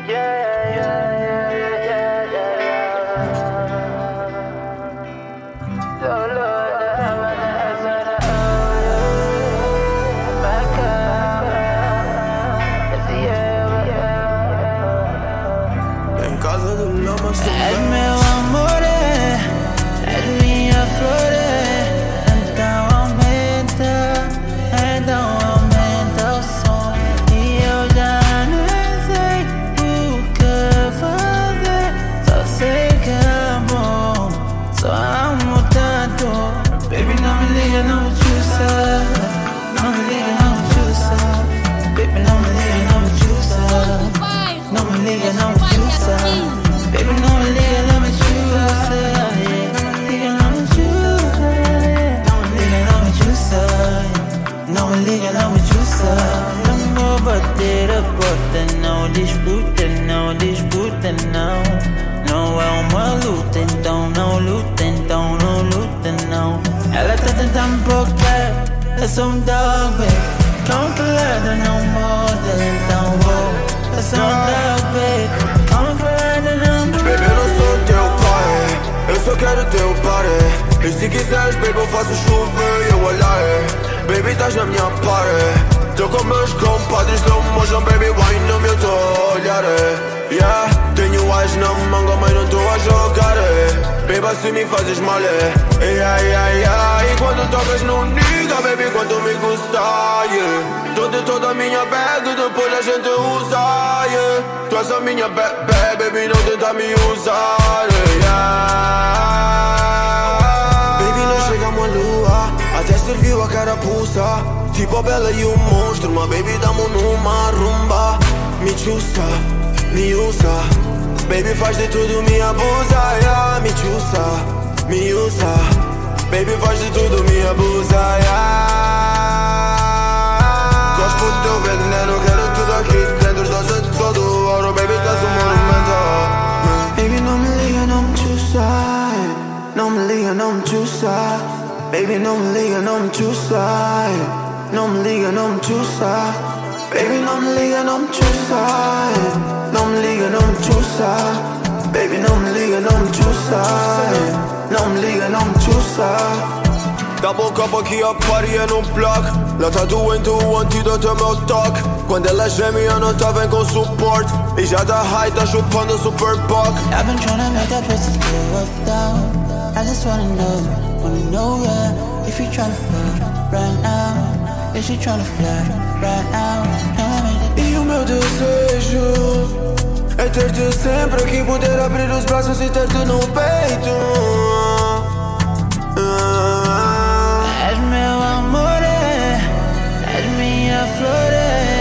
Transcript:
És meu amor, és minha flor, então aumenta o som. E eu já nem sei o que fazer, só sei que amo, só amo tanto. Baby, não me liga, não me chusa, não me liga, não me chusa. Baby, não me liga, não me chusa, não me liga, não me chusa. Baby, não me liga, não me chusa, não me chusa, não me liga, não me chusa. Não vou bater a porta, não disputa, não disputa, não. Não é uma luta, então não luta, então não luta, não. Ela tá tentando me provocar, eu sou um dog, baby. Controlada, não muda, então vou. Eu sou um dog, baby. Controlada, não muda. Baby, eu não sou teu pai, eu só quero teu party. E se quiseres, baby, eu faço chover e eu olhar. Baby, estás na minha party. Tô com meus compadres, slow motion, baby, wine no meu tô a olhar. Yeah, tenho eyes na manga, mas não tô a jogar. Baby, se me fazes mal, yeah, yeah, yeah. E quando tocas no nigga, baby, quanto me gusta, yeah. Toda a minha bag, depois a gente usa, yeah. Tu és a minha bebê, baby, não tenta me usar, yeah. Baby, nós chegamos à lua, até serviu a carapuça. Tipo a bela e o monstro, mas baby, damos numa rumba. Me chusa, me usa, baby, faz de tudo, me abusa, yeah. Me chusa, me usa, baby, faz de tudo, me abusa, yeah. Gosto do teu veneno, quero tudo aqui dentro, dose de todo ouro, baby, estás um monumento. Baby, não me liga, não me chusa, não me liga, não me chusa. Baby, não me liga, não me chusa, não me liga, não me chusa. Baby, não me liga, não me chusa, não me liga, não me chusa. Baby, não me liga, não me chusa, não me liga, não me chusa. Double cup aqui a party é num plug. Lá tá doendo o antídoto é meu toque. Quando ela geme eu não tá vem com suporte. E já tá high, tá chupando super pop. I've been tryna make that pussy slow up down. I just wanna know, yeah. If you tryna flirt right now, if she tryna flirt right now. E o meu desejo é ter-te sempre aqui, poder abrir os braços e ter-te no peito. És meu amor, és minha flor.